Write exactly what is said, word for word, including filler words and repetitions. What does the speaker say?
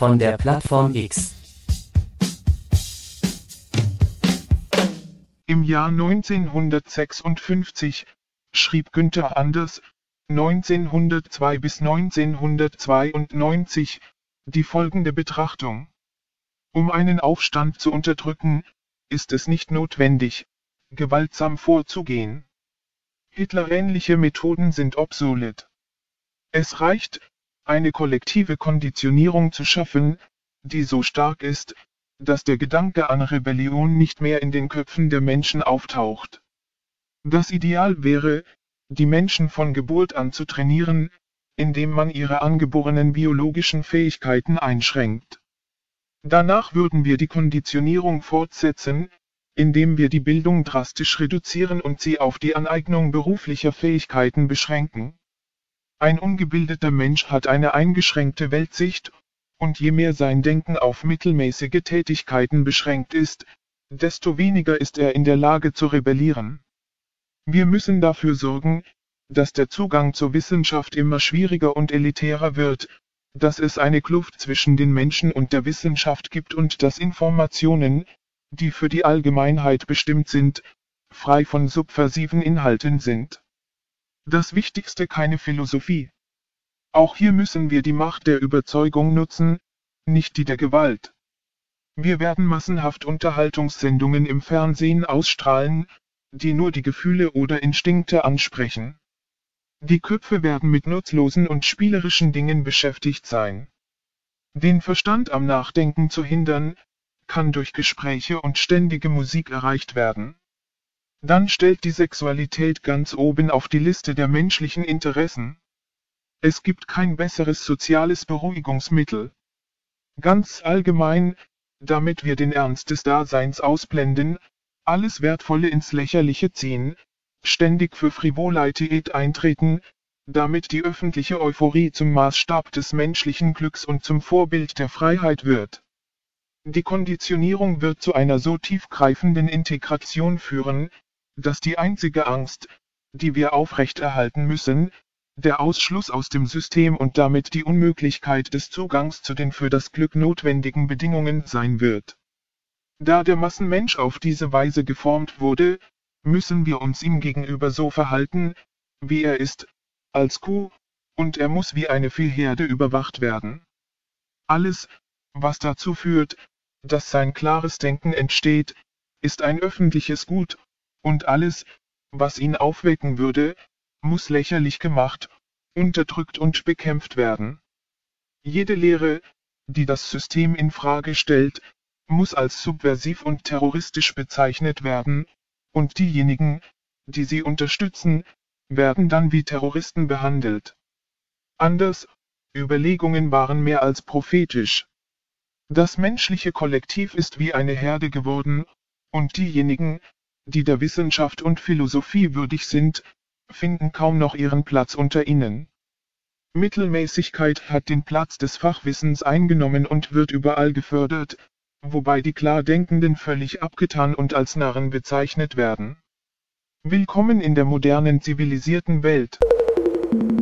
von der Plattform X. Im Jahr neunzehnhundertsechsundfünfzig schrieb Günther Anders, neunzehnhundertzwei bis neunzehnhundertzweiundneunzig, die folgende Betrachtung: Um einen Aufstand zu unterdrücken, ist es nicht notwendig, gewaltsam vorzugehen. Hitlerähnliche Methoden sind obsolet. Es reicht, eine kollektive Konditionierung zu schaffen, die so stark ist, dass der Gedanke an Rebellion nicht mehr in den Köpfen der Menschen auftaucht. Das Ideal wäre, die Menschen von Geburt an zu trainieren, indem man ihre angeborenen biologischen Fähigkeiten einschränkt. Danach würden wir die Konditionierung fortsetzen, indem wir die Bildung drastisch reduzieren und sie auf die Aneignung beruflicher Fähigkeiten beschränken. Ein ungebildeter Mensch hat eine eingeschränkte Weltsicht, und je mehr sein Denken auf mittelmäßige Tätigkeiten beschränkt ist, desto weniger ist er in der Lage zu rebellieren. Wir müssen dafür sorgen, dass der Zugang zur Wissenschaft immer schwieriger und elitärer wird, dass es eine Kluft zwischen den Menschen und der Wissenschaft gibt und dass Informationen, die für die Allgemeinheit bestimmt sind, frei von subversiven Inhalten sind. Das Wichtigste keine Philosophie. Auch hier müssen wir die Macht der Überzeugung nutzen, nicht die der Gewalt. Wir werden massenhaft Unterhaltungssendungen im Fernsehen ausstrahlen, die nur die Gefühle oder Instinkte ansprechen. Die Köpfe werden mit nutzlosen und spielerischen Dingen beschäftigt sein. Den Verstand am Nachdenken zu hindern, kann durch Gespräche und ständige Musik erreicht werden. Dann stellt die Sexualität ganz oben auf die Liste der menschlichen Interessen. Es gibt kein besseres soziales Beruhigungsmittel. Ganz allgemein, damit wir den Ernst des Daseins ausblenden, alles Wertvolle ins Lächerliche ziehen, ständig für Frivolität eintreten, damit die öffentliche Euphorie zum Maßstab des menschlichen Glücks und zum Vorbild der Freiheit wird. Die Konditionierung wird zu einer so tiefgreifenden Integration führen, dass die einzige Angst, die wir aufrechterhalten müssen, der Ausschluss aus dem System und damit die Unmöglichkeit des Zugangs zu den für das Glück notwendigen Bedingungen sein wird. Da der Massenmensch auf diese Weise geformt wurde, müssen wir uns ihm gegenüber so verhalten, wie er ist, als Kuh, und er muss wie eine Viehherde überwacht werden. Alles, was dazu führt, dass sein klares Denken entsteht, ist ein öffentliches Gut, und alles, was ihn aufwecken würde, muss lächerlich gemacht, unterdrückt und bekämpft werden. Jede Lehre, die das System in Frage stellt, muss als subversiv und terroristisch bezeichnet werden, und diejenigen, die sie unterstützen, werden dann wie Terroristen behandelt. Anders, Überlegungen waren mehr als prophetisch. Das menschliche Kollektiv ist wie eine Herde geworden, und diejenigen, die der Wissenschaft und Philosophie würdig sind, finden kaum noch ihren Platz unter ihnen. Mittelmäßigkeit hat den Platz des Fachwissens eingenommen und wird überall gefördert, wobei die Klardenkenden völlig abgetan und als Narren bezeichnet werden. Willkommen in der modernen zivilisierten Welt.